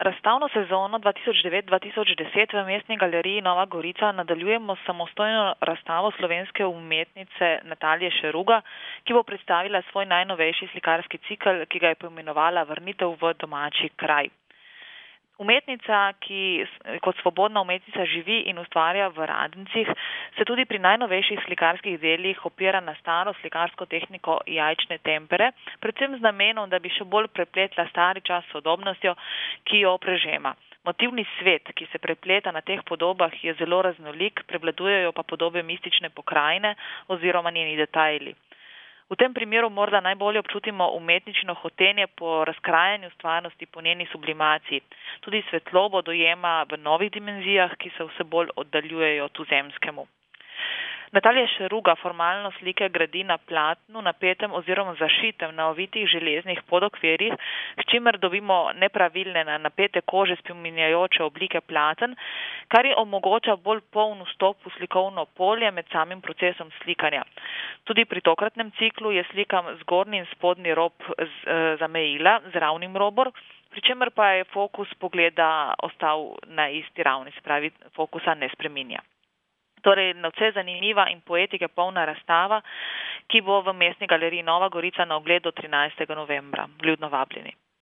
Razstavno sezono 2009-2010 v Mestni galeriji Nova Gorica nadaljujemo samostojno razstavo slovenske umetnice Natalije Šeruga, ki bo predstavila svoj najnovejši slikarski cikel, ki ga je poimenovala Vrnitev v domači kraj. Umetnica, ki kot svobodna umetnica živi in ustvarja v Radencih, se tudi pri najnovejših slikarskih delih opira na staro slikarsko tehniko jajčne tempere, predvsem z namenom, da bi še bolj prepletla stari čas s sodobnostjo, ki jo prežema. Motivni svet, ki se prepleta na teh podobah, je zelo raznolik, prevladujejo pa podobe mistične pokrajine oziroma njeni detajli. V tem primeru morda najbolje občutimo umetnično hotenje po razkrajanju stvarnosti, po njeni sublimaciji. Tudi svetlobo dojema v novih dimenzijah, ki se vse bolj oddaljujejo tuzemskemu. Natalija Šeruga formalno slike gradi na platnu, napetem oziroma zašitem na ovitih železnih podokvirjih, s čimer dobimo nepravilne napete kože spominjajoče oblike platen, kar ji omogoča bolj poln vstop v slikovno polje med samim procesom slikanja. Tudi pri tokratnem ciklu je slikam zgornji in spodnji rob zamejila z ravnim robom, pri čemer pa je fokus pogleda ostal na isti ravni, se pravi, fokusa ne spreminja. Torej, nadvse zanimiva in poetike polna razstava, ki bo v Mestni galeriji Nova Gorica na ogled do 13. novembra. Vljudno vabljeni.